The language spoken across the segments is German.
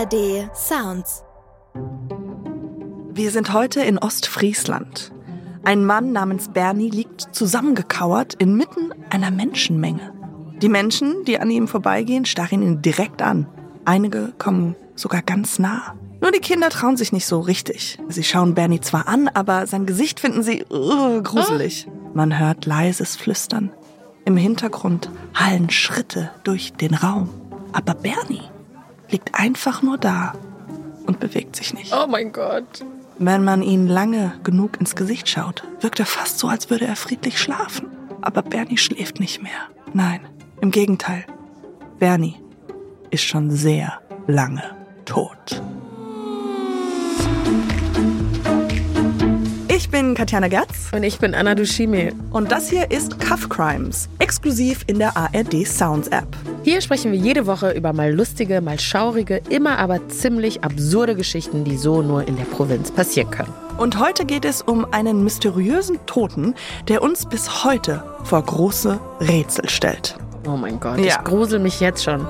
ARD Sounds. Wir sind heute in Ostfriesland. Ein Mann namens Bernie liegt zusammengekauert inmitten einer Menschenmenge. Die Menschen, die an ihm vorbeigehen, starren ihn direkt an. Einige kommen sogar ganz nah. Nur die Kinder trauen sich nicht so richtig. Sie schauen Bernie zwar an, aber sein Gesicht finden sie gruselig. Man hört leises Flüstern. Im Hintergrund hallen Schritte durch den Raum. Aber Bernie liegt einfach nur da und bewegt sich nicht. Oh mein Gott. Wenn man ihn lange genug ins Gesicht schaut, wirkt er fast so, als würde er friedlich schlafen. Aber Bernie schläft nicht mehr. Nein, im Gegenteil. Bernie ist schon sehr lange tot. Ich bin Katjana Gerz. Und ich bin Anna Dushime. Und das hier ist Cuff Crimes, exklusiv in der ARD Sounds App. Hier sprechen wir jede Woche über mal lustige, mal schaurige, immer aber ziemlich absurde Geschichten, die so nur in der Provinz passieren können. Und heute geht es um einen mysteriösen Toten, der uns bis heute vor große Rätsel stellt. Oh mein Gott, Ja. Ich grusel mich jetzt schon.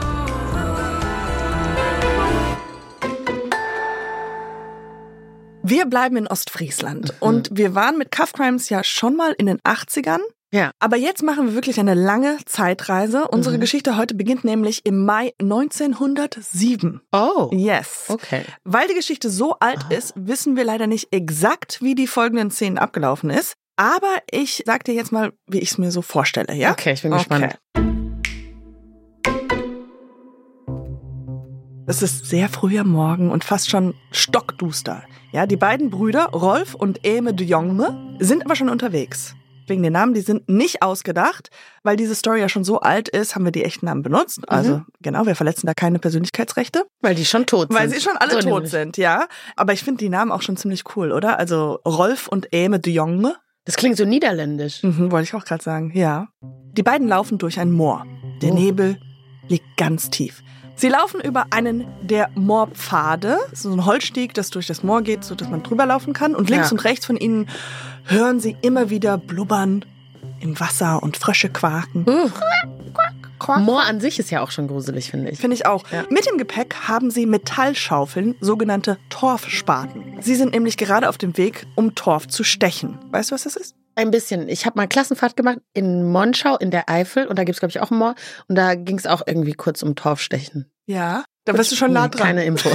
Wir bleiben in Ostfriesland und wir waren mit Cuff Crimes ja schon mal in den 80ern. Ja. Aber jetzt machen wir wirklich eine lange Zeitreise. Unsere Geschichte heute beginnt nämlich im Mai 1907. Oh. Yes. Okay. Weil die Geschichte so alt ist, wissen wir leider nicht exakt, wie die folgenden Szenen abgelaufen ist. Aber ich sag dir jetzt mal, wie ich es mir so vorstelle, ja? Okay, ich bin gespannt. Es ist sehr früher Morgen und fast schon stockduster. Ja, die beiden Brüder, Rolf und Eme de Jonge, sind aber schon unterwegs. Wegen den Namen, die sind nicht ausgedacht, weil diese Story ja schon so alt ist, haben wir die echten Namen benutzt. Also genau, wir verletzen da keine Persönlichkeitsrechte. Weil die schon tot sind. Weil sie schon alle tot nämlich. sind, ja. Aber ich finde die Namen auch schon ziemlich cool, oder? Also Rolf und Eme de Jonge. Das klingt so niederländisch. Wollte ich auch gerade sagen, ja. Die beiden laufen durch ein Moor. Der Nebel liegt ganz tief. Sie laufen über einen der Moorpfade, so ein Holzsteg, das durch das Moor geht, sodass man drüber laufen kann. Und links und rechts von ihnen hören sie immer wieder blubbern im Wasser und Frösche quaken. Moor an sich ist ja auch schon gruselig, finde ich. Finde ich auch. Ja. Mit dem Gepäck haben sie Metallschaufeln, sogenannte Torfspaten. Sie sind nämlich gerade auf dem Weg, um Torf zu stechen. Weißt du, was das ist? Ein bisschen. Ich habe mal Klassenfahrt gemacht in Monschau in der Eifel und da gibt es, glaube ich, auch ein Moor. Und da ging es auch irgendwie kurz um Torfstechen. Ja. Da bist du schon nah dran. Keine Info.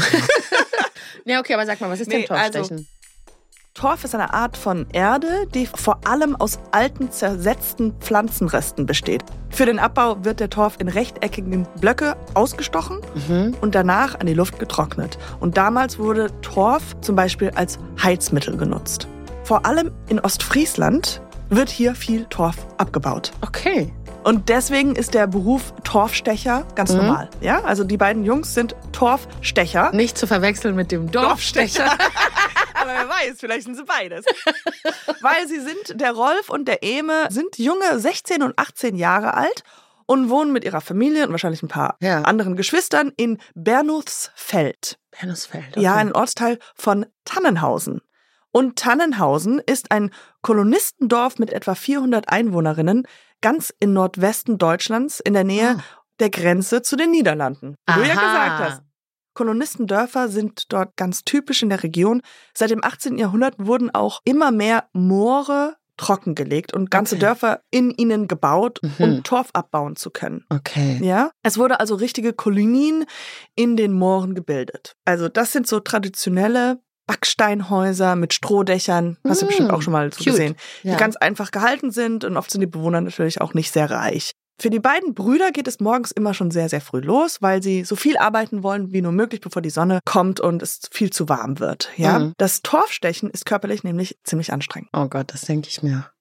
Ja, okay, aber sag mal, was ist denn Torfstechen? Torf ist eine Art von Erde, die vor allem aus alten, zersetzten Pflanzenresten besteht. Für den Abbau wird der Torf in rechteckigen Blöcke ausgestochen und danach an die Luft getrocknet. Und damals wurde Torf zum Beispiel als Heizmittel genutzt. Vor allem in Ostfriesland wird hier viel Torf abgebaut. Okay. Und deswegen ist der Beruf Torfstecher ganz normal. Ja? Also die beiden Jungs sind Torfstecher. Nicht zu verwechseln mit dem Dorfstecher. Aber wer weiß, vielleicht sind sie beides. Weil sie sind, der Rolf und der Eme, sind junge 16 und 18 Jahre alt und wohnen mit ihrer Familie und wahrscheinlich ein paar anderen Geschwistern in Bernuthsfeld. Bernuthsfeld, okay. Ja, ein Ortsteil von Tannenhausen. Und Tannenhausen ist ein Kolonistendorf mit etwa 400 Einwohnerinnen, ganz im Nordwesten Deutschlands, in der Nähe der Grenze zu den Niederlanden. Wie du ja gesagt hast. Kolonistendörfer sind dort ganz typisch in der Region. Seit dem 18. Jahrhundert wurden auch immer mehr Moore trockengelegt und ganze Dörfer in ihnen gebaut, um Torf abbauen zu können. Okay. Ja? Es wurde also richtige Kolonien in den Mooren gebildet. Also das sind so traditionelle Backsteinhäuser mit Strohdächern, hast du bestimmt auch schon mal so gesehen, die ganz einfach gehalten sind und oft sind die Bewohner natürlich auch nicht sehr reich. Für die beiden Brüder geht es morgens immer schon sehr, sehr früh los, weil sie so viel arbeiten wollen wie nur möglich, bevor die Sonne kommt und es viel zu warm wird. Ja? Das Torfstechen ist körperlich nämlich ziemlich anstrengend. Oh Gott, das denke ich mir.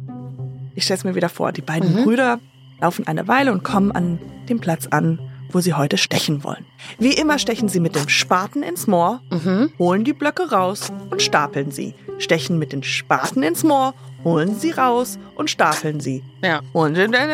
Ich stelle es mir wieder vor, die beiden Brüder laufen eine Weile und kommen an dem Platz an, wo sie heute stechen wollen. Wie immer stechen sie mit dem Spaten ins Moor, holen die Blöcke raus und stapeln sie. Stechen mit den Spaten ins Moor, holen sie raus und stapeln sie. Ja. Und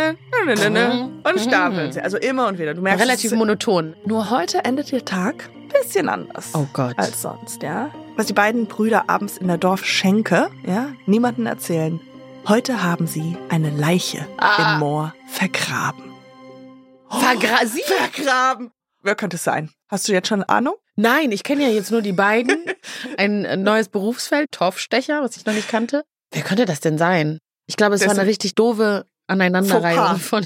stapeln sie. Also immer und wieder. Du merkst, relativ monoton. Nur heute endet der Tag ein bisschen anders Oh Gott. als sonst, ja. Was die beiden Brüder abends in der Dorfschenke, niemandem erzählen. Heute haben sie eine Leiche im Moor vergraben. Sie? Vergraben. Wer könnte es sein? Hast du jetzt schon eine Ahnung? Nein, ich kenne ja jetzt nur die beiden. Ein neues Berufsfeld, Torfstecher, was ich noch nicht kannte. Wer könnte das denn sein? Ich glaube, es war eine richtig doofe Aneinanderreihung von.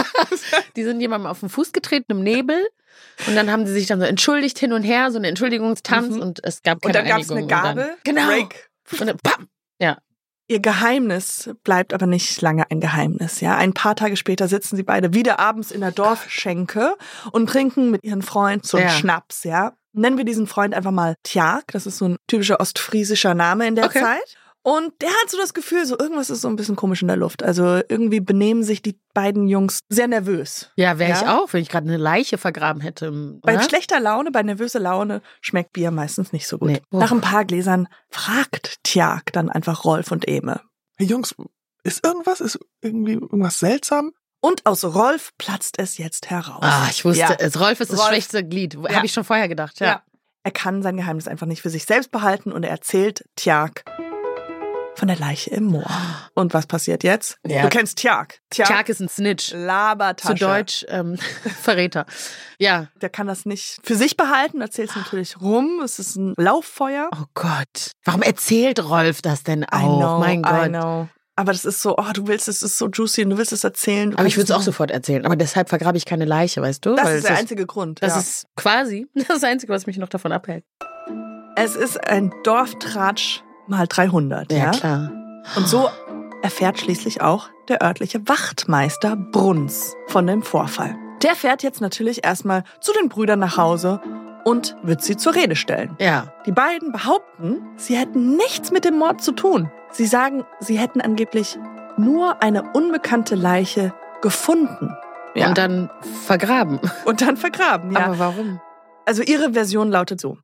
Die sind jemandem auf den Fuß getreten im Nebel. Und dann haben sie sich dann so entschuldigt hin und her, so eine Entschuldigungstanz und es gab keine Einigung. Und dann gab es eine Gabel. Genau. Break. Und dann, bam. Ja. Ihr Geheimnis bleibt aber nicht lange ein Geheimnis. Ja, ein paar Tage später sitzen sie beide wieder abends in der Dorfschenke und trinken mit ihrem Freund so einen Schnaps. Ja, nennen wir diesen Freund einfach mal Tjark. Das ist so ein typischer ostfriesischer Name in der Zeit. Und der hat so das Gefühl, so irgendwas ist so ein bisschen komisch in der Luft. Also irgendwie benehmen sich die beiden Jungs sehr nervös. Ja, wäre ich auch, wenn ich gerade eine Leiche vergraben hätte. Bei schlechter Laune, bei nervöser Laune schmeckt Bier meistens nicht so gut. Nee. Nach ein paar Gläsern fragt Tjark dann einfach Rolf und Eme. Hey Jungs, ist irgendwie irgendwas seltsam? Und aus Rolf platzt es jetzt heraus. Ah, ich wusste es. Rolf ist das schwächste Glied. Habe ich schon vorher gedacht, ja. Er kann sein Geheimnis einfach nicht für sich selbst behalten und er erzählt Tjark von der Leiche im Moor. Und was passiert jetzt? Ja. Du kennst Tjark. Tjark ist ein Snitch. Labertasche. Zu Deutsch Verräter. Ja. Der kann das nicht für sich behalten, erzählt es natürlich rum. Es ist ein Lauffeuer. Oh Gott. Warum erzählt Rolf das denn auch? Mein Gott. I know. Aber das ist so, es ist so juicy und du willst es erzählen. Aber ich würde es auch sofort erzählen. Aber deshalb vergrabe ich keine Leiche, weißt du? Das ist der einzige Grund. Das ist quasi das Einzige, was mich noch davon abhält. Es ist ein Dorftratsch mal 300. Ja, klar. Und so erfährt schließlich auch der örtliche Wachtmeister Bruns von dem Vorfall. Der fährt jetzt natürlich erstmal zu den Brüdern nach Hause und wird sie zur Rede stellen. Ja. Die beiden behaupten, sie hätten nichts mit dem Mord zu tun. Sie sagen, sie hätten angeblich nur eine unbekannte Leiche gefunden. Ja. Und dann vergraben. Ja. Aber warum? Also ihre Version lautet so.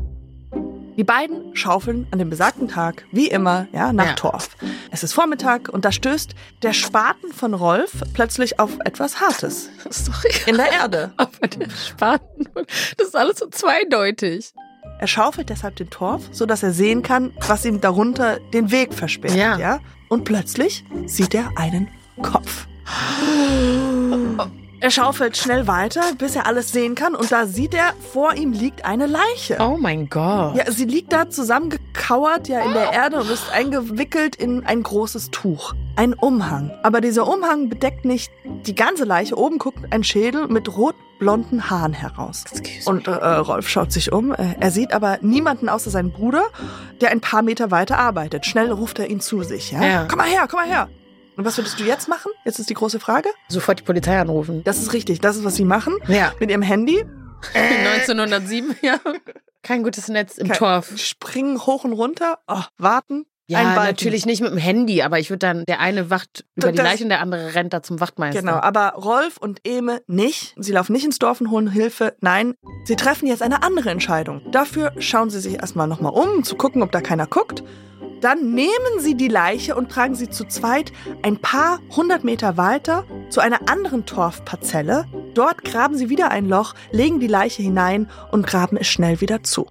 Die beiden schaufeln an dem besagten Tag, wie immer, nach Torf. Es ist Vormittag und da stößt der Spaten von Rolf plötzlich auf etwas Hartes. Sorry. In der Erde. Aber der Spaten, das ist alles so zweideutig. Er schaufelt deshalb den Torf, sodass er sehen kann, was ihm darunter den Weg versperrt. Ja. Und plötzlich sieht er einen Kopf. Er schaufelt schnell weiter, bis er alles sehen kann. Und da sieht er, vor ihm liegt eine Leiche. Oh mein Gott. Ja, sie liegt da zusammengekauert in der Erde und ist eingewickelt in ein großes Tuch. Ein Umhang. Aber dieser Umhang bedeckt nicht die ganze Leiche. Oben guckt ein Schädel mit rot-blonden Haaren heraus. Und Rolf schaut sich um. Er sieht aber niemanden außer seinen Bruder, der ein paar Meter weiter arbeitet. Schnell ruft er ihn zu sich. Ja? Komm mal her. Und was würdest du jetzt machen? Jetzt ist die große Frage. Sofort die Polizei anrufen. Das ist richtig. Das ist, was sie machen. Ja. Mit ihrem Handy. 1907, ja. Kein gutes Netz im Torf. Springen hoch und runter, warten. Ja, natürlich nicht mit dem Handy, aber ich würde dann, der eine wacht über die Leiche und der andere rennt da zum Wachtmeister. Genau, aber Rolf und Eme nicht. Sie laufen nicht ins Dorf und holen Hilfe. Nein, sie treffen jetzt eine andere Entscheidung. Dafür schauen sie sich erstmal nochmal um zu gucken, ob da keiner guckt. Dann nehmen sie die Leiche und tragen sie zu zweit ein paar 100 Meter weiter zu einer anderen Torfparzelle. Dort graben sie wieder ein Loch, legen die Leiche hinein und graben es schnell wieder zu.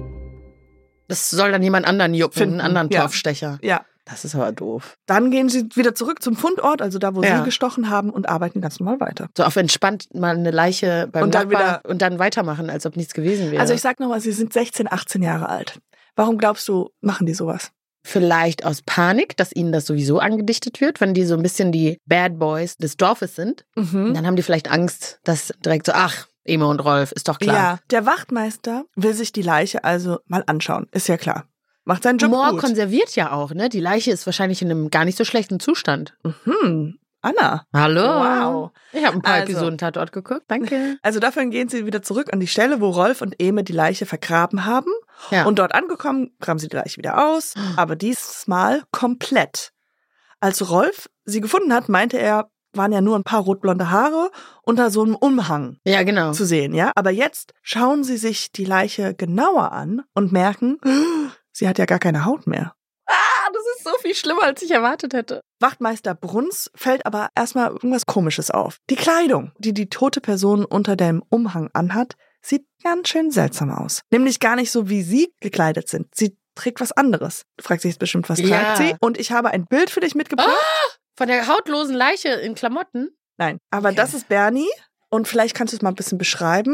Das soll dann jemand anderen jucken, einen anderen Torfstecher. Ja. Das ist aber doof. Dann gehen sie wieder zurück zum Fundort, also da, wo sie gestochen haben, und arbeiten ganz normal weiter. So auf entspannt mal eine Leiche beim Nachbar und dann weitermachen, als ob nichts gewesen wäre. Also ich sag nochmal, sie sind 16, 18 Jahre alt. Warum glaubst du, machen die sowas? Vielleicht aus Panik, dass ihnen das sowieso angedichtet wird, wenn die so ein bisschen die Bad Boys des Dorfes sind. Mhm. Dann haben die vielleicht Angst, dass direkt so, Eme und Rolf, ist doch klar. Ja, der Wachtmeister will sich die Leiche also mal anschauen, ist ja klar. Macht seinen Job Moor gut. Konserviert ja auch, ne? Die Leiche ist wahrscheinlich in einem gar nicht so schlechten Zustand. Mhm. Anna. Hallo. Wow. Ich habe ein paar Episoden Tatort geguckt, danke. Also dafür gehen sie wieder zurück an die Stelle, wo Rolf und Eme die Leiche vergraben haben. Ja. Und dort angekommen, graben sie die Leiche wieder aus, aber diesmal komplett. Als Rolf sie gefunden hat, meinte er, waren ja nur ein paar rotblonde Haare unter so einem Umhang zu sehen. Ja? Aber jetzt schauen sie sich die Leiche genauer an und merken, sie hat ja gar keine Haut mehr. Das ist so viel schlimmer, als ich erwartet hätte. Wachtmeister Bruns fällt aber erstmal irgendwas Komisches auf. Die Kleidung, die die tote Person unter dem Umhang anhat, sieht ganz schön seltsam aus. Nämlich gar nicht so, wie sie gekleidet sind. Sie trägt was anderes. Du fragst dich jetzt bestimmt, was trägt sie? Und ich habe ein Bild für dich mitgebracht. Von der hautlosen Leiche in Klamotten? Nein, aber das ist Bernie. Und vielleicht kannst du es mal ein bisschen beschreiben.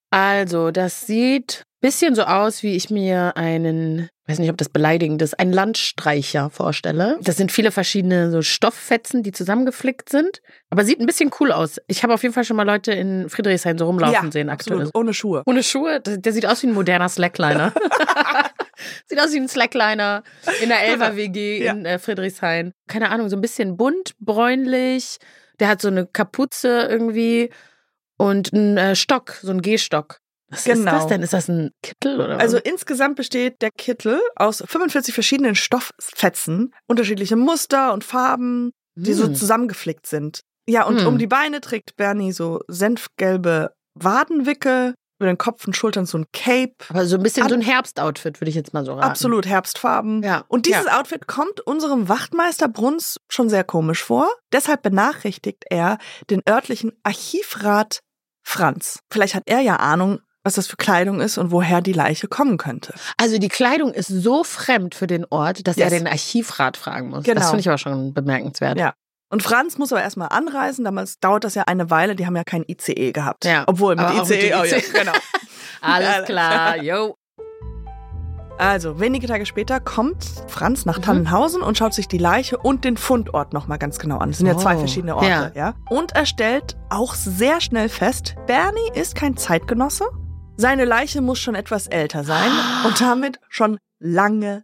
Also, das sieht ein bisschen so aus, wie ich mir einen, weiß nicht, ob das beleidigend ist, einen Landstreicher vorstelle. Das sind viele verschiedene so Stofffetzen, die zusammengeflickt sind. Aber sieht ein bisschen cool aus. Ich habe auf jeden Fall schon mal Leute in Friedrichshain so rumlaufen sehen aktuell. Absolut. Ohne Schuhe. Ohne Schuhe? Der sieht aus wie ein moderner Slackliner. Sieht aus wie ein Slackliner in der Elfer-WG in Friedrichshain. Keine Ahnung, so ein bisschen bunt, bräunlich. Der hat so eine Kapuze irgendwie und einen Stock, so einen Gehstock. Was ist das denn? Ist das ein Kittel oder was? Also insgesamt besteht der Kittel aus 45 verschiedenen Stofffetzen, unterschiedliche Muster und Farben, die so zusammengeflickt sind. Ja, und um die Beine trägt Bernie so senfgelbe Wadenwickel, über den Kopf und Schultern so ein Cape. Aber so ein bisschen so ein Herbstoutfit, würde ich jetzt mal so raten. Absolut, Herbstfarben. Ja. Und dieses Outfit kommt unserem Wachtmeister Bruns schon sehr komisch vor. Deshalb benachrichtigt er den örtlichen Archivrat Franz. Vielleicht hat er ja Ahnung, was das für Kleidung ist und woher die Leiche kommen könnte. Also die Kleidung ist so fremd für den Ort, dass er den Archivrat fragen muss. Genau. Das finde ich aber schon bemerkenswert. Ja. Und Franz muss aber erstmal anreisen. Damals dauert das ja eine Weile. Die haben ja kein ICE gehabt. Ja. Obwohl, mit Aber auch ICE, mit dem ICE. genau. Alles klar, yo. Also, wenige Tage später kommt Franz nach Tannenhausen und schaut sich die Leiche und den Fundort nochmal ganz genau an. Das sind ja zwei verschiedene Orte, ja. Und er stellt auch sehr schnell fest, Bernie ist kein Zeitgenosse. Seine Leiche muss schon etwas älter sein und damit schon lange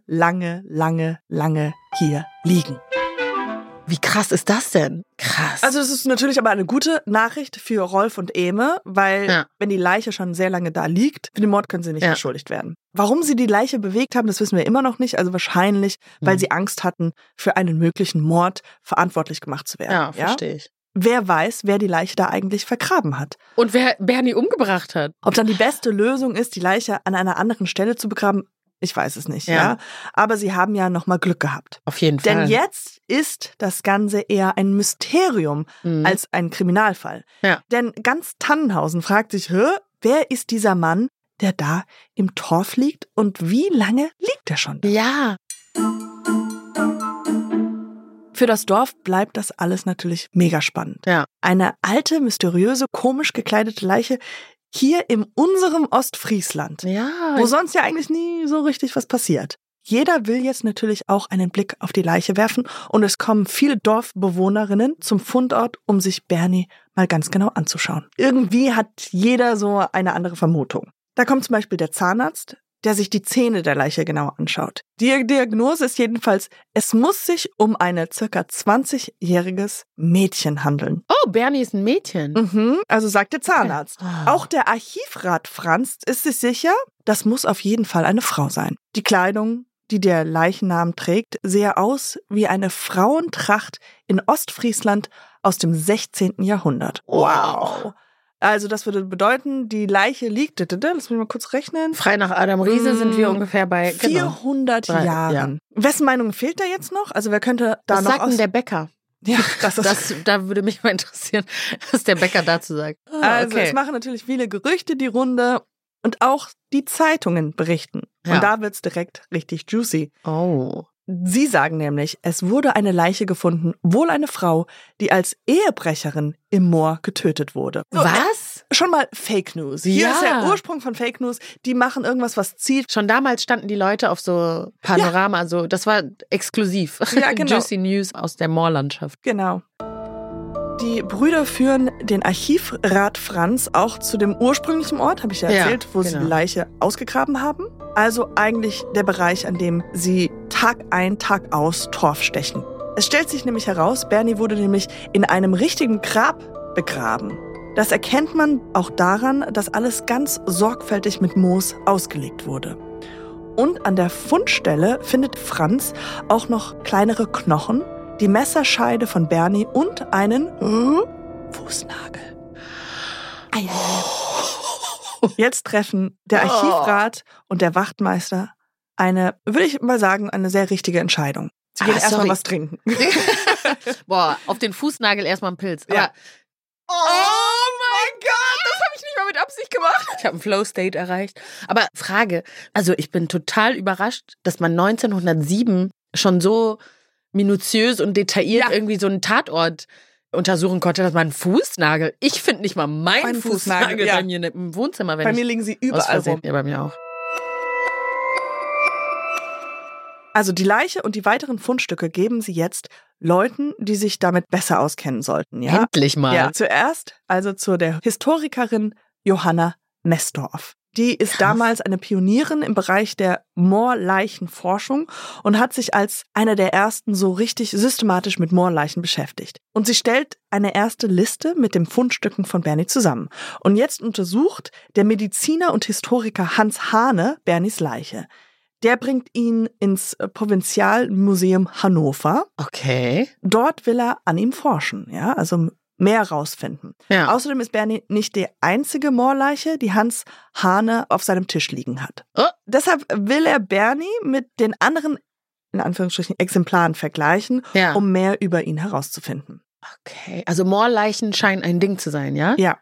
hier liegen. Wie krass ist das denn? Krass. Also das ist natürlich aber eine gute Nachricht für Rolf und Eme, weil wenn die Leiche schon sehr lange da liegt, für den Mord können sie nicht beschuldigt werden. Warum sie die Leiche bewegt haben, das wissen wir immer noch nicht. Also wahrscheinlich, weil sie Angst hatten, für einen möglichen Mord verantwortlich gemacht zu werden. Ja, verstehe ich. Wer weiß, wer die Leiche da eigentlich vergraben hat. Und wer Bernie umgebracht hat. Ob dann die beste Lösung ist, die Leiche an einer anderen Stelle zu begraben, ich weiß es nicht, ja. Aber sie haben ja nochmal Glück gehabt. Auf jeden Fall. Denn jetzt ist das Ganze eher ein Mysterium als ein Kriminalfall. Ja. Denn ganz Tannenhausen fragt sich, wer ist dieser Mann, der da im Torf liegt und wie lange liegt er schon da? Ja. Für das Dorf bleibt das alles natürlich mega spannend. Ja. Eine alte, mysteriöse, komisch gekleidete Leiche hier in unserem Ostfriesland, wo sonst ja eigentlich nie so richtig was passiert. Jeder will jetzt natürlich auch einen Blick auf die Leiche werfen und es kommen viele Dorfbewohnerinnen zum Fundort, um sich Bernie mal ganz genau anzuschauen. Irgendwie hat jeder so eine andere Vermutung. Da kommt zum Beispiel der Zahnarzt, der sich die Zähne der Leiche genau anschaut. Die Diagnose ist jedenfalls, es muss sich um ein ca. 20-jähriges Mädchen handeln. Oh, Bernie ist ein Mädchen. Also sagt der Zahnarzt. Auch der Archivrat Franz ist sich sicher, das muss auf jeden Fall eine Frau sein. Die Kleidung, die der Leichnam trägt, sehe aus wie eine Frauentracht in Ostfriesland aus dem 16. Jahrhundert. Wow! Also das würde bedeuten, die Leiche liegt, lass mich mal kurz rechnen. Frei nach Adam Riese sind wir ungefähr bei 400 Jahren. Ja. Wessen Meinung fehlt da jetzt noch? Also wer könnte da was noch sagt denn der Bäcker? Ja, da würde mich mal interessieren, was der Bäcker dazu sagt. Also es machen natürlich viele Gerüchte die Runde und auch die Zeitungen berichten. Ja. Und da wird's direkt richtig juicy. Oh. Sie sagen nämlich, es wurde eine Leiche gefunden, wohl eine Frau, die als Ehebrecherin im Moor getötet wurde. Was? Schon mal Fake News. Hier ist der Ursprung von Fake News. Die machen irgendwas, was zieht. Schon damals standen die Leute auf so Panorama, also das war exklusiv. Ja, genau. Juicy News aus der Moorlandschaft. Genau. Die Brüder führen den Archivrat Franz auch zu dem ursprünglichen Ort, habe ich ja erzählt, wo sie die Leiche ausgegraben haben. Also eigentlich der Bereich, an dem sie Tag ein, Tag aus Torf stechen. Es stellt sich nämlich heraus, Bernie wurde nämlich in einem richtigen Grab begraben. Das erkennt man auch daran, dass alles ganz sorgfältig mit Moos ausgelegt wurde. Und an der Fundstelle findet Franz auch noch kleinere Knochen, die Messerscheide von Bernie und einen Fußnagel. Jetzt treffen der Archivrat und der Wachtmeister eine, würde ich mal sagen, eine sehr richtige Entscheidung. Sie gehen erstmal was trinken. Boah, auf den Fußnagel erstmal einen Pilz. Ja. Oh mein Gott, das habe ich nicht mal mit Absicht gemacht. Ich habe einen Flow-State erreicht. Aber Frage, also ich bin total überrascht, dass man 1907 schon so minutiös und detailliert irgendwie so einen Tatort untersuchen konnte, dass mein Fußnagel, ich finde nicht mal meinen Fußnagel bei mir im Wohnzimmer. Bei mir liegen sie überall rum. Ja, bei mir auch. Also die Leiche und die weiteren Fundstücke geben sie jetzt Leuten, die sich damit besser auskennen sollten. Ja? Endlich mal. Ja, zuerst also zu der Historikerin Johanna Mestorf. Die ist damals eine Pionierin im Bereich der Moorleichenforschung und hat sich als eine der ersten so richtig systematisch mit Moorleichen beschäftigt. Und sie stellt eine erste Liste mit den Fundstücken von Bernie zusammen. Und jetzt untersucht der Mediziner und Historiker Hans Hane Bernies Leiche. Der bringt ihn ins Provinzialmuseum Hannover. Okay. Dort will er an ihm forschen, ja, also mehr rausfinden. Ja. Außerdem ist Bernie nicht die einzige Moorleiche, die Hans Hane auf seinem Tisch liegen hat. Oh. Deshalb will er Bernie mit den anderen, in Anführungsstrichen, Exemplaren vergleichen, um mehr über ihn herauszufinden. Okay, also Moorleichen scheinen ein Ding zu sein, ja? Ja.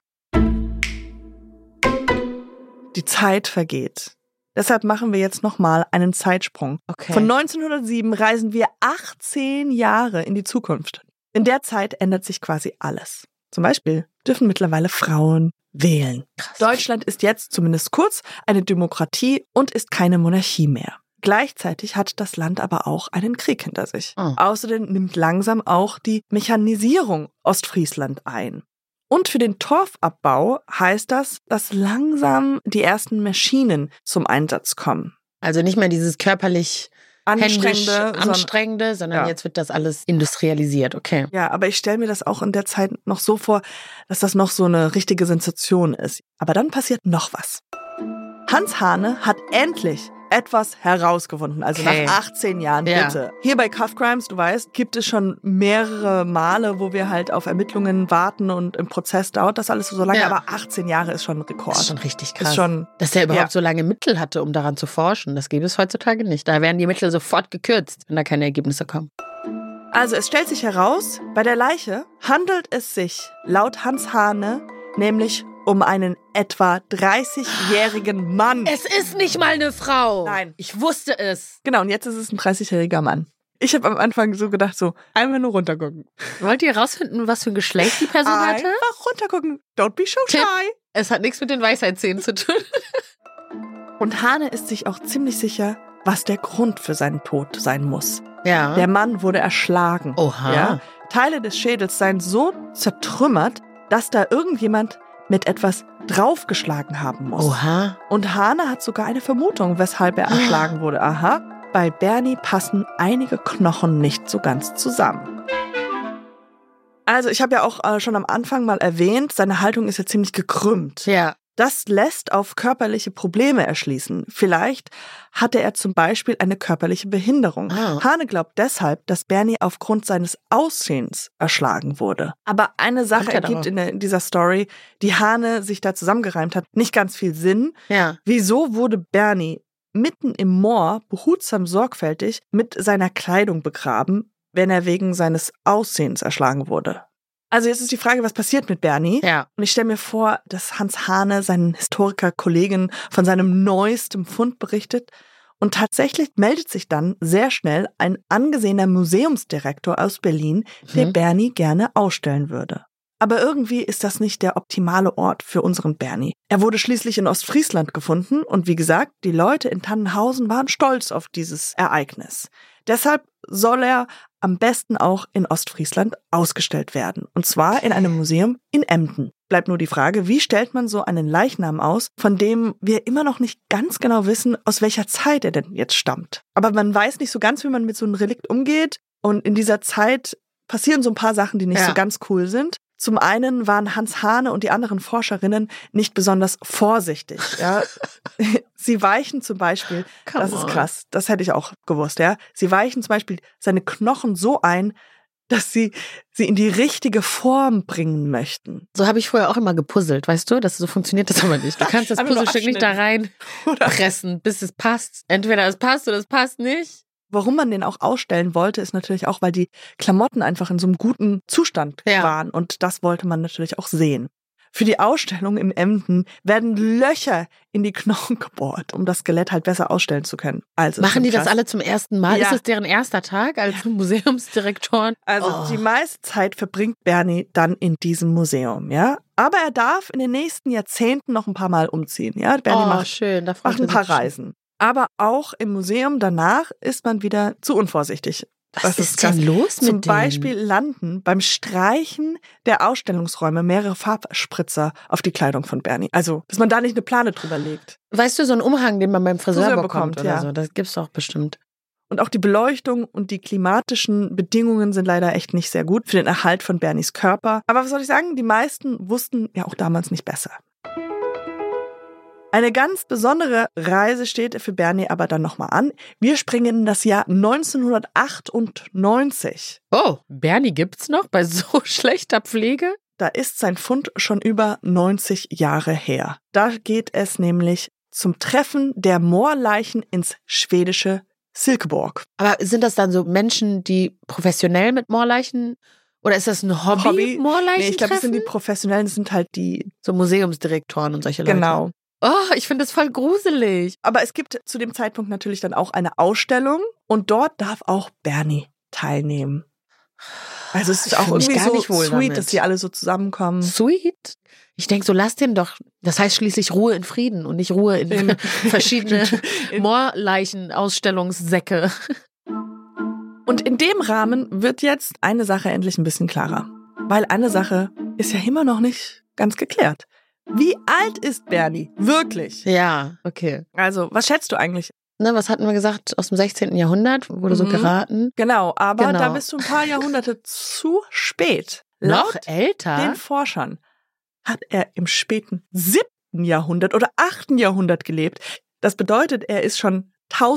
Die Zeit vergeht. Deshalb machen wir jetzt nochmal einen Zeitsprung. Okay. Von 1907 reisen wir 18 Jahre in die Zukunft. In der Zeit ändert sich quasi alles. Zum Beispiel dürfen mittlerweile Frauen wählen. Krass. Deutschland ist jetzt, zumindest kurz, eine Demokratie und ist keine Monarchie mehr. Gleichzeitig hat das Land aber auch einen Krieg hinter sich. Oh. Außerdem nimmt langsam auch die Mechanisierung Ostfriesland ein. Und für den Torfabbau heißt das, dass langsam die ersten Maschinen zum Einsatz kommen. Also nicht mehr dieses körperlich anstrengende, sondern jetzt wird das alles industrialisiert, okay. Ja, aber ich stelle mir das auch in der Zeit noch so vor, dass das noch so eine richtige Sensation ist. Aber dann passiert noch was. Hans Hane hat endlich etwas herausgefunden, also nach 18 Jahren, bitte. Hier bei Cuff Crimes, du weißt, gibt es schon mehrere Male, wo wir halt auf Ermittlungen warten und im Prozess dauert das alles so lange, aber 18 Jahre ist schon ein Rekord. Das ist schon richtig krass. Dass der überhaupt so lange Mittel hatte, um daran zu forschen, das gibt es heutzutage nicht. Da werden die Mittel sofort gekürzt, wenn da keine Ergebnisse kommen. Also es stellt sich heraus, bei der Leiche handelt es sich laut Hans Hane nämlich um einen etwa 30-jährigen Mann. Es ist nicht mal eine Frau. Nein. Ich wusste es. Genau, und jetzt ist es ein 30-jähriger Mann. Ich habe am Anfang so gedacht, so, einmal nur runtergucken. Wollt ihr rausfinden, was für ein Geschlecht die Person hatte? Einfach runtergucken. Don't be so shy. Es hat nichts mit den Weisheitszähnen zu tun. Und Hane ist sich auch ziemlich sicher, was der Grund für seinen Tod sein muss. Ja. Der Mann wurde erschlagen. Oha. Ja? Teile des Schädels seien so zertrümmert, dass da irgendjemand mit etwas draufgeschlagen haben muss. Oha. Und Hane hat sogar eine Vermutung, weshalb er erschlagen wurde. Aha, bei Bernie passen einige Knochen nicht so ganz zusammen. Also ich habe ja auch schon am Anfang mal erwähnt, seine Haltung ist ja ziemlich gekrümmt. Ja. Das lässt auf körperliche Probleme erschließen. Vielleicht hatte er zum Beispiel eine körperliche Behinderung. Oh. Hane glaubt deshalb, dass Bernie aufgrund seines Aussehens erschlagen wurde. Aber eine Sache ergibt in dieser Story, die Hane sich da zusammengereimt hat, nicht ganz viel Sinn. Ja. Wieso wurde Bernie mitten im Moor behutsam sorgfältig mit seiner Kleidung begraben, wenn er wegen seines Aussehens erschlagen wurde? Also jetzt ist die Frage, was passiert mit Bernie? Ja. Und ich stelle mir vor, dass Hans Hane seinen Historiker-Kollegen von seinem neuesten Fund berichtet. Und tatsächlich meldet sich dann sehr schnell ein angesehener Museumsdirektor aus Berlin, der Bernie gerne ausstellen würde. Aber irgendwie ist das nicht der optimale Ort für unseren Bernie. Er wurde schließlich in Ostfriesland gefunden und wie gesagt, die Leute in Tannenhausen waren stolz auf dieses Ereignis. Deshalb soll er am besten auch in Ostfriesland ausgestellt werden. Und zwar in einem Museum in Emden. Bleibt nur die Frage, wie stellt man so einen Leichnam aus, von dem wir immer noch nicht ganz genau wissen, aus welcher Zeit er denn jetzt stammt. Aber man weiß nicht so ganz, wie man mit so einem Relikt umgeht. Und in dieser Zeit passieren so ein paar Sachen, die nicht so ganz cool sind. Zum einen waren Hans Hane und die anderen Forscherinnen nicht besonders vorsichtig. Ja. Sie weichen zum Beispiel, das ist krass, das hätte ich auch gewusst, ja. Sie weichen zum Beispiel seine Knochen so ein, dass sie in die richtige Form bringen möchten. So habe ich vorher auch immer gepuzzelt, weißt du? So funktioniert das aber nicht. Du kannst das Puzzlestück nicht da rein pressen, bis es passt. Entweder es passt oder es passt nicht. Warum man den auch ausstellen wollte, ist natürlich auch, weil die Klamotten einfach in so einem guten Zustand waren. Und das wollte man natürlich auch sehen. Für die Ausstellung in Emden werden Löcher in die Knochen gebohrt, um das Skelett halt besser ausstellen zu können. Also machen die das alle zum ersten Mal? Ja. Ist das deren erster Tag als Museumsdirektoren? Also die meiste Zeit verbringt Bernie dann in diesem Museum, ja. Aber er darf in den nächsten Jahrzehnten noch ein paar Mal umziehen, ja. Bernie macht schön. Da ein paar Reisen. Aber auch im Museum danach ist man wieder zu unvorsichtig. Was ist denn los mit Zum denen? Beispiel landen beim Streichen der Ausstellungsräume mehrere Farbspritzer auf die Kleidung von Bernie. Also, dass man da nicht eine Plane drüber legt. Weißt du, so einen Umhang, den man beim Friseur bekommt oder ja. so, das gibt's doch bestimmt. Und auch die Beleuchtung und die klimatischen Bedingungen sind leider echt nicht sehr gut für den Erhalt von Bernies Körper. Aber was soll ich sagen? Die meisten wussten ja auch damals nicht besser. Eine ganz besondere Reise steht für Bernie aber dann nochmal an. Wir springen in das Jahr 1998. Oh, Bernie gibt's noch bei so schlechter Pflege? Da ist sein Fund schon über 90 Jahre her. Da geht es nämlich zum Treffen der Moorleichen ins schwedische Silkeborg. Aber sind das dann so Menschen, die professionell mit Moorleichen, oder ist das ein Hobby? Moorleichen Nee, ich glaube, das sind die Professionellen, das sind halt die so Museumsdirektoren und solche Leute. Genau. Oh, ich finde das voll gruselig. Aber es gibt zu dem Zeitpunkt natürlich dann auch eine Ausstellung und dort darf auch Bernie teilnehmen. Also es ist auch irgendwie gar so nicht wohl sweet, damit. dass die alle so zusammenkommen. Sweet? Ich denke so, lass den doch. Das heißt schließlich Ruhe in Frieden und nicht Ruhe in verschiedene Moorleichen-Ausstellungssäcke. Und in dem Rahmen wird jetzt eine Sache endlich ein bisschen klarer. Weil eine Sache ist ja immer noch nicht ganz geklärt. Wie alt ist Bernie? Wirklich? Ja, okay. Also, was schätzt du eigentlich? Ne, was hatten wir gesagt? Aus dem 16. Jahrhundert wurde so geraten. Genau, aber Genau. da bist du ein paar Jahrhunderte zu spät. Noch Laut älter? den Forschern hat er im späten 7. Jahrhundert oder 8. Jahrhundert gelebt. Das bedeutet, er ist schon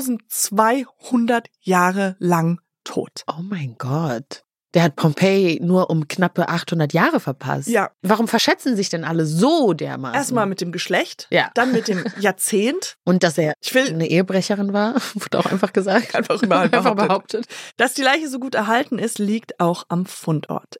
1200 Jahre lang tot. Oh mein Gott. Der hat Pompeji nur um knappe 800 Jahre verpasst. Ja. Warum verschätzen sich denn alle so dermaßen? Erstmal mit dem Geschlecht, Ja. dann mit dem Jahrzehnt. Und dass er Ich will eine Ehebrecherin war, wurde auch einfach gesagt. einfach überall Einfach behauptet. Dass die Leiche so gut erhalten ist, liegt auch am Fundort.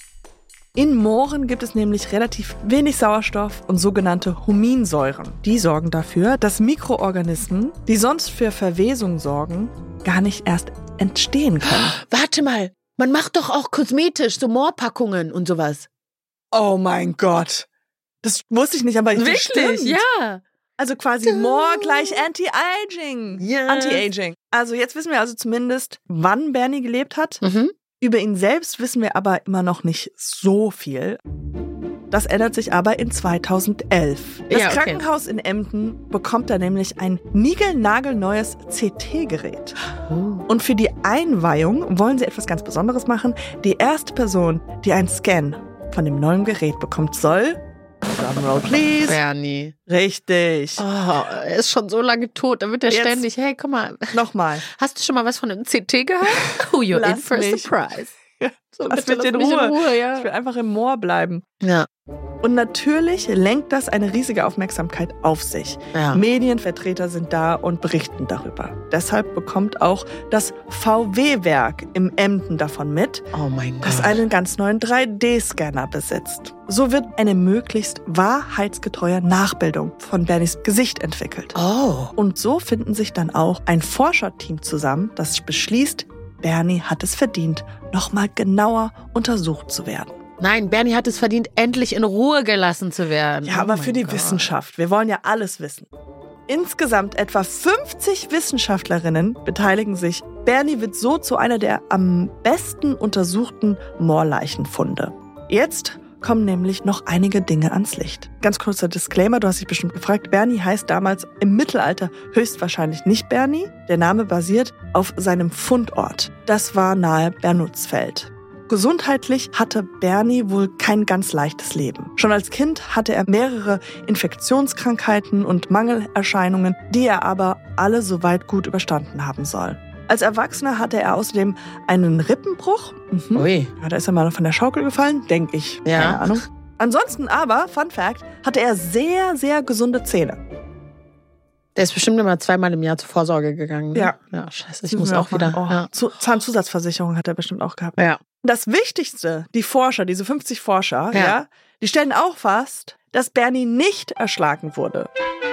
In Mooren gibt es nämlich relativ wenig Sauerstoff und sogenannte Huminsäuren. Die sorgen dafür, dass Mikroorganismen, die sonst für Verwesung sorgen, gar nicht erst entstehen können. Warte mal, man macht doch auch kosmetisch so Moorpackungen und sowas. Oh mein Gott. Das wusste ich nicht, aber das stimmt. Ja. Also quasi Moor gleich Anti-Aging. Yes. Anti-Aging. Also jetzt wissen wir also zumindest, wann Bernie gelebt hat. Mhm. Über ihn selbst wissen wir aber immer noch nicht so viel. Das ändert sich aber in 2011. Das Ja, okay. Krankenhaus in Emden bekommt da nämlich ein niegelnagelneues CT-Gerät. Oh. Und für die Einweihung wollen sie etwas ganz Besonderes machen. Die erste Person, die einen Scan von dem neuen Gerät bekommt, soll... Drumroll, please. Bernie. Richtig. Oh, er ist schon so lange tot. Da wird er Jetzt- ständig, hey, komm mal, Nochmal. hast du schon mal was von einem CT gehört? Oh, you're in Lass for a mich. surprise. So, Lass bitte, mich in mich Ruhe. Ich ja. will einfach im Moor bleiben. Ja. Und natürlich lenkt das eine riesige Aufmerksamkeit auf sich. Ja. Medienvertreter sind da und berichten darüber. Deshalb bekommt auch das VW-Werk im Emden davon mit, Oh mein Gott. das einen ganz neuen 3D-Scanner besitzt. So wird eine möglichst wahrheitsgetreue Nachbildung von Bernies Gesicht entwickelt. Oh. Und so finden sich dann auch ein Forscherteam zusammen, das beschließt, Bernie hat es verdient, nochmal genauer untersucht zu werden. Nein, Bernie hat es verdient, endlich in Ruhe gelassen zu werden. Ja, Oh aber mein für die Gott. Wissenschaft. Wir wollen ja alles wissen. Insgesamt etwa 50 Wissenschaftlerinnen beteiligen sich. Bernie wird so zu einer der am besten untersuchten Moorleichenfunde. Jetzt kommen nämlich noch einige Dinge ans Licht. Ganz kurzer Disclaimer, du hast dich bestimmt gefragt. Bernie heißt damals im Mittelalter höchstwahrscheinlich nicht Bernie. Der Name basiert auf seinem Fundort. Das war nahe Bernutzfeld. Gesundheitlich hatte Bernie wohl kein ganz leichtes Leben. Schon als Kind hatte er mehrere Infektionskrankheiten und Mangelerscheinungen, die er aber alle soweit gut überstanden haben soll. Als Erwachsener hatte er außerdem einen Rippenbruch. Ui. Ja, da ist er mal von der Schaukel gefallen, denke ich. Ja. Keine Ahnung. Ansonsten aber, Fun Fact, hatte er sehr, sehr gesunde Zähne. Der ist bestimmt immer 2-mal im Jahr zur Vorsorge gegangen. Ne? Ja. Ja, scheiße, ich muss auch wieder. Oh, Ja. Zahnzusatzversicherung hat er bestimmt auch gehabt. Ja. Das Wichtigste, die Forscher, diese 50 Forscher, ja, die stellen auch fest, dass Bernie nicht erschlagen wurde.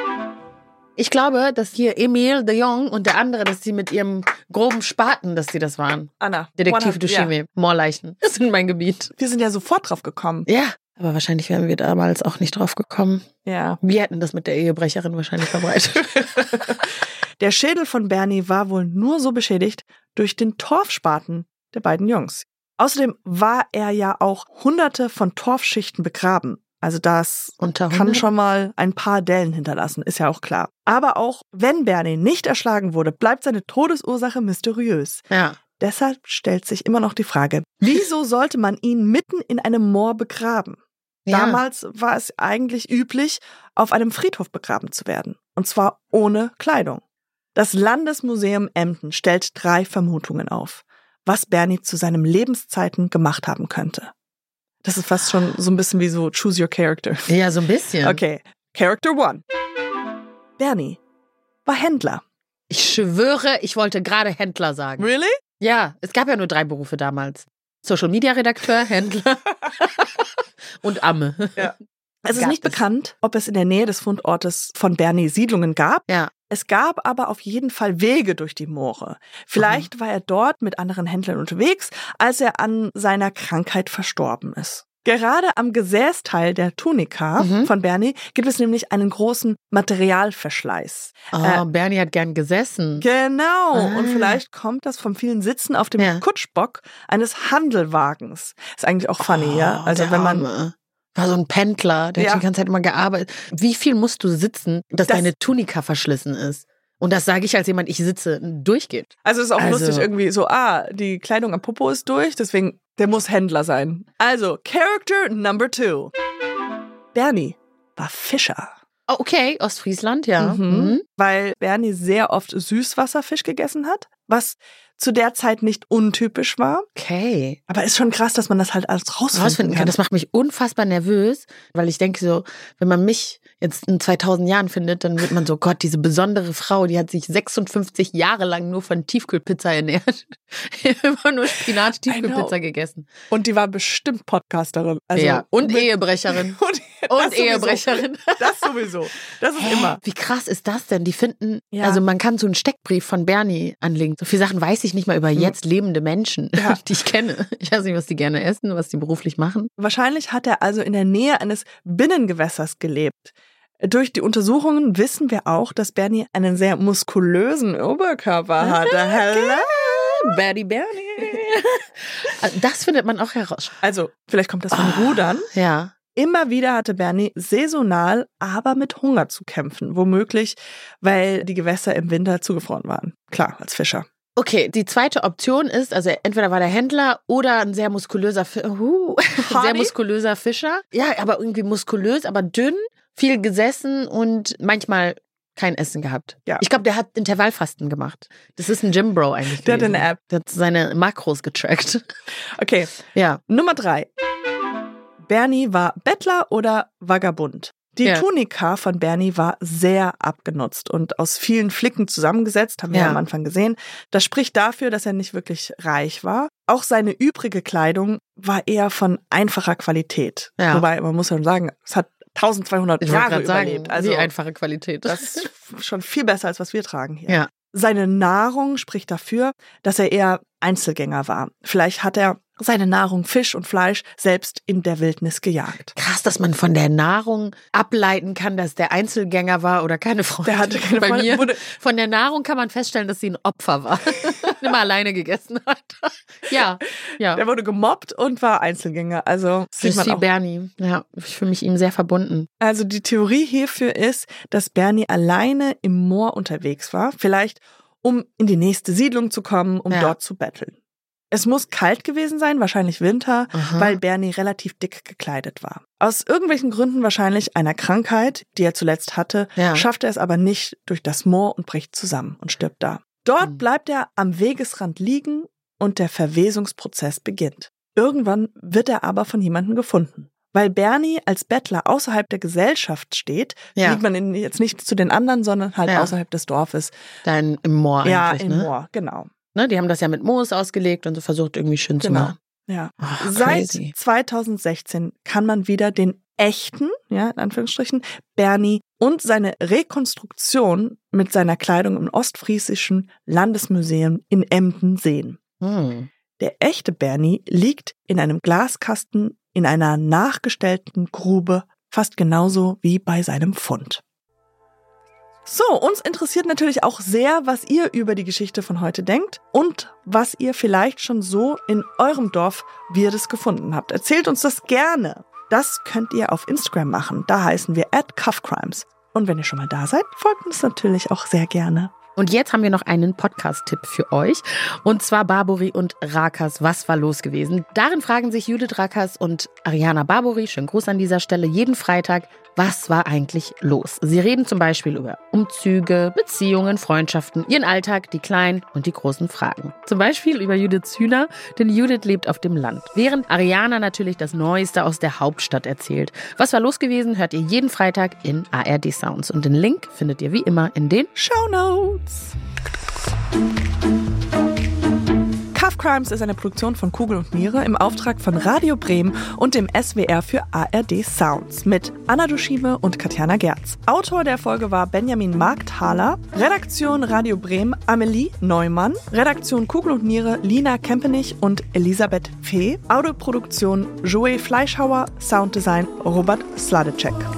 Ich glaube, dass hier Emile de Jong und der andere, dass sie mit ihrem groben Spaten, dass sie das waren. Anna. Detektiv Duchemé, Moorleichen. Das ist mein Gebiet. Wir sind ja sofort drauf gekommen. Ja, aber wahrscheinlich wären wir damals auch nicht drauf gekommen. Ja. Wir hätten das mit der Ehebrecherin wahrscheinlich verbreitet. Der Schädel von Bernie war wohl nur so beschädigt durch den Torfspaten der beiden Jungs. Außerdem war er ja auch hunderte von Torfschichten begraben. Also das kann schon mal ein paar Dellen hinterlassen, ist ja auch klar. Aber auch wenn Bernie nicht erschlagen wurde, bleibt seine Todesursache mysteriös. Ja. Deshalb stellt sich immer noch die Frage, wieso sollte man ihn mitten in einem Moor begraben? Ja. Damals war es eigentlich üblich, auf einem Friedhof begraben zu werden. Und zwar ohne Kleidung. Das Landesmuseum Emden stellt 3 Vermutungen auf, was Bernie zu seinen Lebenszeiten gemacht haben könnte. Das ist fast schon so ein bisschen wie so Choose Your Character. Ja, so ein bisschen. Okay, Character 1. Bernie war Händler. Ich schwöre, ich wollte gerade Händler sagen. Really? Ja, es gab ja nur 3 Berufe damals. Social-Media-Redakteur, Händler und Amme. Ja. Es ist nicht bekannt, ob es in der Nähe des Fundortes von Bernie Siedlungen gab. Ja. Es gab aber auf jeden Fall Wege durch die Moore. Vielleicht war er dort mit anderen Händlern unterwegs, als er an seiner Krankheit verstorben ist. Gerade am Gesäßteil der Tunika von Bernie gibt es nämlich einen großen Materialverschleiß. Bernie hat gern gesessen. Genau. Und vielleicht kommt das vom vielen Sitzen auf dem Kutschbock eines Handelwagens. Ist eigentlich auch funny, ja? Also wenn man... War so ein Pendler, der hat die ganze Zeit immer gearbeitet. Wie viel musst du sitzen, dass deine Tunika verschlissen ist? Und das sage ich als jemand, ich sitze, durchgeht. Also es ist auch lustig irgendwie so, die Kleidung am Popo ist durch, deswegen, der muss Händler sein. Also, Character Number 2. Bernie war Fischer. Oh, okay, Ostfriesland, ja. Weil Bernie sehr oft Süßwasserfisch gegessen hat, was zu der Zeit nicht untypisch war. Okay. Aber ist schon krass, dass man das halt alles rausfinden kann. Das macht mich unfassbar nervös, weil ich denke so, wenn man mich jetzt in 2000 Jahren findet, dann wird man so, Gott, diese besondere Frau, die hat sich 56 Jahre lang nur von Tiefkühlpizza ernährt. Immer nur Spinat-Tiefkühlpizza gegessen. Und die war bestimmt Podcasterin. Also ja, und Ehebrecherin. Und Ehebrecherin. Das sowieso. Das ist immer. Wie krass ist das denn? Die finden, also man kann so einen Steckbrief von Bernie anlegen. So viele Sachen weiß ich nicht mal über jetzt lebende Menschen, die ich kenne. Ich weiß nicht, was die gerne essen, was die beruflich machen. Wahrscheinlich hat er also in der Nähe eines Binnengewässers gelebt. Durch die Untersuchungen wissen wir auch, dass Bernie einen sehr muskulösen Oberkörper hatte. Hello, Bernie. Das findet man auch heraus. Also, vielleicht kommt das vom Rudern. Ja. Immer wieder hatte Bernie saisonal, aber mit Hunger zu kämpfen. Womöglich, weil die Gewässer im Winter zugefroren waren. Klar, als Fischer. Okay, die zweite Option ist, also entweder war der Händler oder ein sehr muskulöser Fischer. Ja, aber irgendwie muskulös, aber dünn, viel gesessen und manchmal kein Essen gehabt. Ja. Ich glaube, der hat Intervallfasten gemacht. Das ist ein Gymbro eigentlich. Der hat eine App. Der hat seine Makros getrackt. Okay. Ja. Nummer 3. Bernie war Bettler oder Vagabund. Die Tunika von Bernie war sehr abgenutzt und aus vielen Flicken zusammengesetzt, haben wir am Anfang gesehen. Das spricht dafür, dass er nicht wirklich reich war. Auch seine übrige Kleidung war eher von einfacher Qualität. Ja. Wobei, man muss ja sagen, es hat 1200 Jahre überlebt. Also wie einfache Qualität. Das ist schon viel besser, als was wir tragen hier. Ja. Seine Nahrung spricht dafür, dass er eher Einzelgänger war. Vielleicht hat er seine Nahrung, Fisch und Fleisch, selbst in der Wildnis gejagt. Krass, dass man von der Nahrung ableiten kann, dass der Einzelgänger war oder keine Freunde. Der hatte keine Freunde. Von der Nahrung kann man feststellen, dass sie ein Opfer war. Immer alleine gegessen hat. Ja. Der wurde gemobbt und war Einzelgänger. Also sieht man auch. Bernie. Ja, ich fühle mich ihm sehr verbunden. Also die Theorie hierfür ist, dass Bernie alleine im Moor unterwegs war. Vielleicht, um in die nächste Siedlung zu kommen, um dort zu betteln. Es muss kalt gewesen sein, wahrscheinlich Winter, weil Bernie relativ dick gekleidet war. Aus irgendwelchen Gründen, wahrscheinlich einer Krankheit, die er zuletzt hatte, schafft er es aber nicht durch das Moor und bricht zusammen und stirbt da. Dort bleibt er am Wegesrand liegen und der Verwesungsprozess beginnt. Irgendwann wird er aber von jemandem gefunden. Weil Bernie als Bettler außerhalb der Gesellschaft steht, fliegt man jetzt nicht zu den anderen, sondern halt außerhalb des Dorfes. Dann im Moor eigentlich, im Moor, genau. Ne, die haben das ja mit Moos ausgelegt und so versucht irgendwie schön zu machen. Ja. Ach, Seit crazy. 2016 kann man wieder den echten, ja, in Anführungsstrichen, Bernie und seine Rekonstruktion mit seiner Kleidung im Ostfriesischen Landesmuseum in Emden sehen. Der echte Bernie liegt in einem Glaskasten in einer nachgestellten Grube, fast genauso wie bei seinem Fund. So, uns interessiert natürlich auch sehr, was ihr über die Geschichte von heute denkt und was ihr vielleicht schon so in eurem Dorf Weirdes gefunden habt. Erzählt uns das gerne. Das könnt ihr auf Instagram machen. Da heißen wir @cuffcrimes. Und wenn ihr schon mal da seid, folgt uns natürlich auch sehr gerne. Und jetzt haben wir noch einen Podcast-Tipp für euch. Und zwar Barbouri und Rakas Was war los gewesen? Darin fragen sich Judith Rakas und Ariana Barbouri, schönen Gruß an dieser Stelle, jeden Freitag, was war eigentlich los? Sie reden zum Beispiel über Umzüge, Beziehungen, Freundschaften, ihren Alltag, die kleinen und die großen Fragen. Zum Beispiel über Judiths Hühner, denn Judith lebt auf dem Land. Während Ariana natürlich das Neueste aus der Hauptstadt erzählt. Was war los gewesen, hört ihr jeden Freitag in ARD Sounds. Und den Link findet ihr wie immer in den Shownotes. Cuff Crimes ist eine Produktion von Kugel und Niere im Auftrag von Radio Bremen und dem SWR für ARD Sounds mit Anna Duschime und Katjana Gerz. Autor der Folge war Benjamin Markthaler, Redaktion Radio Bremen Amelie Neumann, Redaktion Kugel und Niere Lina Kempenich und Elisabeth Fee, Audioproduktion Joey Fleischhauer, Sounddesign Robert Sladecek.